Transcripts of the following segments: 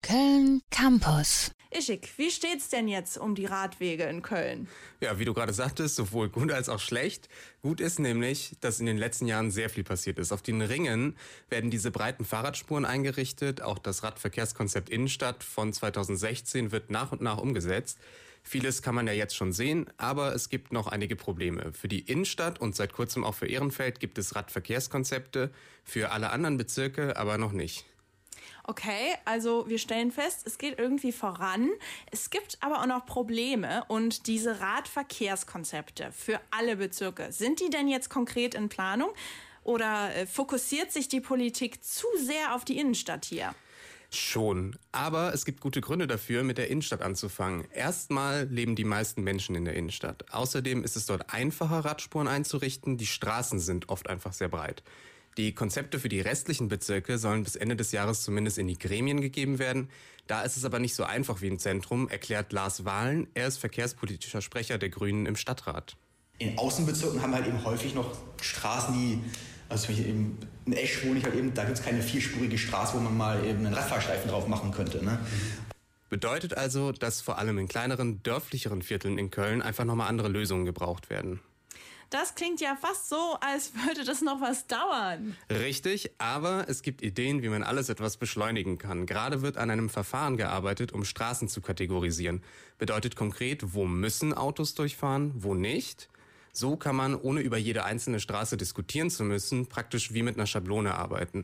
Köln Campus. Ischik, wie steht's denn jetzt um die Radwege in Köln? Ja, wie du gerade sagtest, sowohl gut als auch schlecht. Gut ist nämlich, dass in den letzten Jahren sehr viel passiert ist. Auf den Ringen werden diese breiten Fahrradspuren eingerichtet. Auch das Radverkehrskonzept Innenstadt von 2016 wird nach und nach umgesetzt. Vieles kann man ja jetzt schon sehen, aber es gibt noch einige Probleme. Für die Innenstadt und seit kurzem auch für Ehrenfeld gibt es Radverkehrskonzepte, für alle anderen Bezirke aber noch nicht. Okay, also wir stellen fest, es geht irgendwie voran. Es gibt aber auch noch Probleme und diese Radverkehrskonzepte für alle Bezirke, sind die denn jetzt konkret in Planung oder fokussiert sich die Politik zu sehr auf die Innenstadt hier? Schon, aber es gibt gute Gründe dafür, mit der Innenstadt anzufangen. Erstmal leben die meisten Menschen in der Innenstadt. Außerdem ist es dort einfacher, Radspuren einzurichten. Die Straßen sind oft einfach sehr breit. Die Konzepte für die restlichen Bezirke sollen bis Ende des Jahres zumindest in die Gremien gegeben werden. Da ist es aber nicht so einfach wie im Zentrum, erklärt Lars Wahlen. Er ist verkehrspolitischer Sprecher der Grünen im Stadtrat. In Außenbezirken haben wir halt eben häufig noch Straßen, die, also zum Beispiel eben in Esch wohne ich halt eben, da gibt es keine vierspurige Straße, wo man mal eben einen Radfahrstreifen drauf machen könnte, ne? Bedeutet also, dass vor allem in kleineren, dörflicheren Vierteln in Köln einfach nochmal andere Lösungen gebraucht werden. Das klingt ja fast so, als würde das noch was dauern. Richtig, aber es gibt Ideen, wie man alles etwas beschleunigen kann. Gerade wird an einem Verfahren gearbeitet, um Straßen zu kategorisieren. Bedeutet konkret, wo müssen Autos durchfahren, wo nicht? So kann man, ohne über jede einzelne Straße diskutieren zu müssen, praktisch wie mit einer Schablone arbeiten.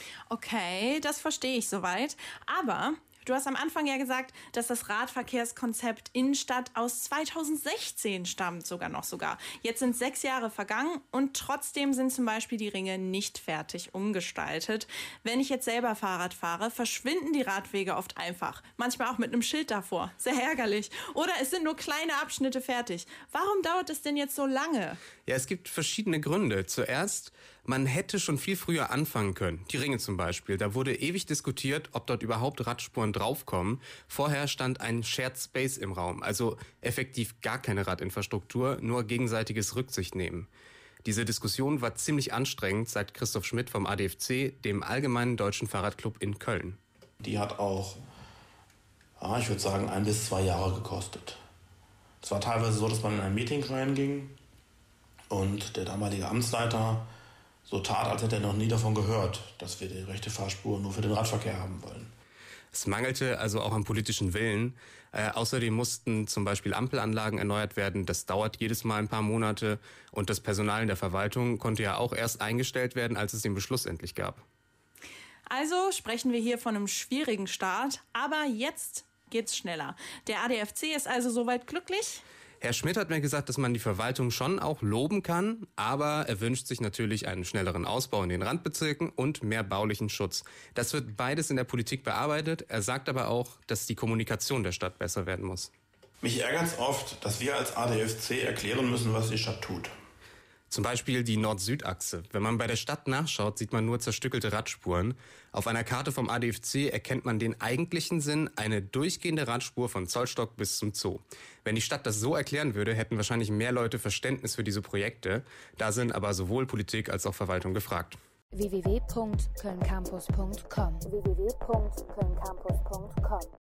Okay, das verstehe ich soweit. Aber du hast am Anfang ja gesagt, dass das Radverkehrskonzept Innenstadt aus 2016 stammt sogar. Jetzt sind 6 Jahre vergangen und trotzdem sind zum Beispiel die Ringe nicht fertig umgestaltet. Wenn ich jetzt selber Fahrrad fahre, verschwinden die Radwege oft einfach. Manchmal auch mit einem Schild davor. Sehr ärgerlich. Oder es sind nur kleine Abschnitte fertig. Warum dauert es denn jetzt so lange? Ja, es gibt verschiedene Gründe. Zuerst, man hätte schon viel früher anfangen können. Die Ringe zum Beispiel. Da wurde ewig diskutiert, ob dort überhaupt Radspuren draufkommen. Vorher stand ein Shared Space im Raum, also effektiv gar keine Radinfrastruktur, nur gegenseitiges Rücksicht nehmen. Diese Diskussion war ziemlich anstrengend, sagt Christoph Schmidt vom ADFC, dem Allgemeinen Deutschen Fahrradclub in Köln. Die hat auch, ich würde sagen, 1 bis 2 Jahre gekostet. Es war teilweise so, dass man in ein Meeting reinging und der damalige Amtsleiter so tat, als hätte er noch nie davon gehört, dass wir die rechte Fahrspur nur für den Radverkehr haben wollen. Es mangelte also auch am politischen Willen. Außerdem mussten zum Beispiel Ampelanlagen erneuert werden. Das dauert jedes Mal ein paar Monate. Und das Personal in der Verwaltung konnte ja auch erst eingestellt werden, als es den Beschluss endlich gab. Also sprechen wir hier von einem schwierigen Start. Aber jetzt geht's schneller. Der ADFC ist also soweit glücklich? Herr Schmidt hat mir gesagt, dass man die Verwaltung schon auch loben kann, aber er wünscht sich natürlich einen schnelleren Ausbau in den Randbezirken und mehr baulichen Schutz. Das wird beides in der Politik bearbeitet. Er sagt aber auch, dass die Kommunikation der Stadt besser werden muss. Mich ärgert es oft, dass wir als ADFC erklären müssen, was die Stadt tut. Zum Beispiel die Nord-Süd-Achse. Wenn man bei der Stadt nachschaut, sieht man nur zerstückelte Radspuren. Auf einer Karte vom ADFC erkennt man den eigentlichen Sinn, eine durchgehende Radspur von Zollstock bis zum Zoo. Wenn die Stadt das so erklären würde, hätten wahrscheinlich mehr Leute Verständnis für diese Projekte. Da sind aber sowohl Politik als auch Verwaltung gefragt. www.kölncampus.com